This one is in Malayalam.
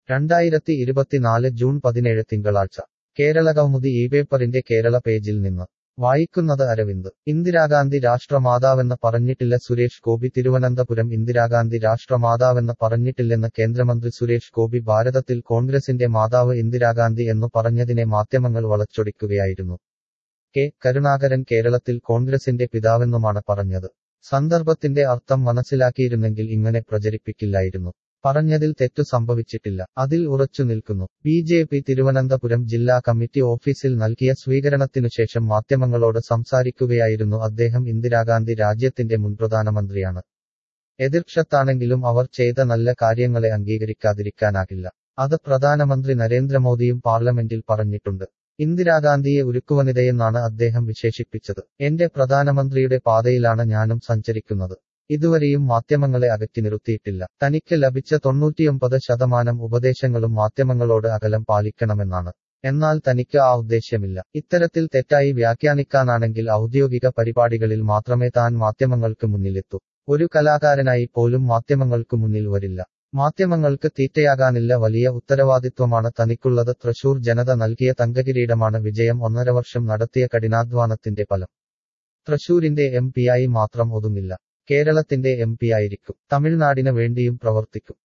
2024 ജൂൺ 17 തിങ്കളാഴ്ച കേരളകൗമുദി പേപ്പറിന്റെ കേരള പേജിൽ നിന്ന് വായിക്കുന്നത് അരവിന്ദ്. ഇന്ദിരാഗാന്ധി രാഷ്ട്രമാതാവെന്ന് പറഞ്ഞിട്ടില്ല സുരേഷ് ഗോപി തിരുവനന്തപുരം ഇന്ദിരാഗാന്ധി രാഷ്ട്രമാതാവെന്ന് പറഞ്ഞിട്ടില്ലെന്ന് കേന്ദ്രമന്ത്രി സുരേഷ് ഗോപി ഭാരതത്തിൽ കോൺഗ്രസിന്റെ മാതാവ് ഇന്ദിരാഗാന്ധി എന്നു പറഞ്ഞതിനെ മാധ്യമങ്ങൾ വളച്ചൊടിക്കുകയായിരുന്നു. കെ. കരുണാകരൻ കേരളത്തിൽ കോൺഗ്രസിന്റെ പിതാവെന്നുമാണ് പറഞ്ഞത്. സന്ദർഭത്തിന്റെ അർത്ഥം മനസ്സിലാക്കിയിരുന്നെങ്കിൽ ഇങ്ങനെ പ്രചരിപ്പിക്കില്ലായിരുന്നു. പറഞ്ഞതിൽ തെറ്റു സംഭവിച്ചിട്ടില്ല. അതിൽ ഉറച്ചു നിൽക്കുന്നു. ബി.ജെ.പി. തിരുവനന്തപുരം ജില്ലാ കമ്മിറ്റി ഓഫീസിൽ നൽകിയ സ്വീകരണത്തിനുശേഷം മാധ്യമങ്ങളോട് സംസാരിക്കുകയായിരുന്നു അദ്ദേഹം. ഇന്ദിരാഗാന്ധി രാജ്യത്തിന്റെ മുൻ പ്രധാനമന്ത്രിയാണ്. എതിർക്ഷത്താണെങ്കിലും അവർ ചെയ്ത നല്ല കാര്യങ്ങളെ അംഗീകരിക്കാതിരിക്കാനാകില്ല. അത് പ്രധാനമന്ത്രി നരേന്ദ്രമോദിയും പാർലമെന്റിൽ പറഞ്ഞിട്ടുണ്ട്. ഇന്ദിരാഗാന്ധിയെ ഉരുക്കുവനിതയെന്നാണ് അദ്ദേഹം വിശേഷിപ്പിച്ചത്. എന്റെ പ്രധാനമന്ത്രിയുടെ പാതയിലാണ് ഞാനും സഞ്ചരിക്കുന്നത്. ഇതുവരെയും മാധ്യമങ്ങളെ അകറ്റി നിർത്തിയിട്ടില്ല. തനിക്ക് ലഭിച്ച 99% ഉപദേശങ്ങളും മാധ്യമങ്ങളോട് അകലം പാലിക്കണമെന്നാണ്. എന്നാൽ തനിക്ക് ആ ഉദ്ദേശ്യമില്ല. ഇത്തരത്തിൽ തെറ്റായി വ്യാഖ്യാനിക്കാനാണെങ്കിൽ ഔദ്യോഗിക പരിപാടികളിൽ മാത്രമേ താൻ മാധ്യമങ്ങൾക്ക് മുന്നിലെത്തൂ. ഒരു കലാകാരനായി പോലും മാധ്യമങ്ങൾക്ക് മുന്നിൽ വരില്ല. മാധ്യമങ്ങൾക്ക് തീറ്റയാകാനില്ല. വലിയ ഉത്തരവാദിത്വമാണ് തനിക്കുള്ളത്. തൃശൂർ ജനത നൽകിയ തങ്കകിരീടമാണ് വിജയം. 1.5 വർഷം നടത്തിയ കഠിനാധ്വാനത്തിന്റെ ഫലം. തൃശൂരിന്റെ എം.പിയായി മാത്രം ഒതുങ്ങില്ല. കേരളത്തിന്റെ എം.പിയായിരിക്കും. തമിഴ്നാടിന് വേണ്ടിയും പ്രവർത്തിക്കും.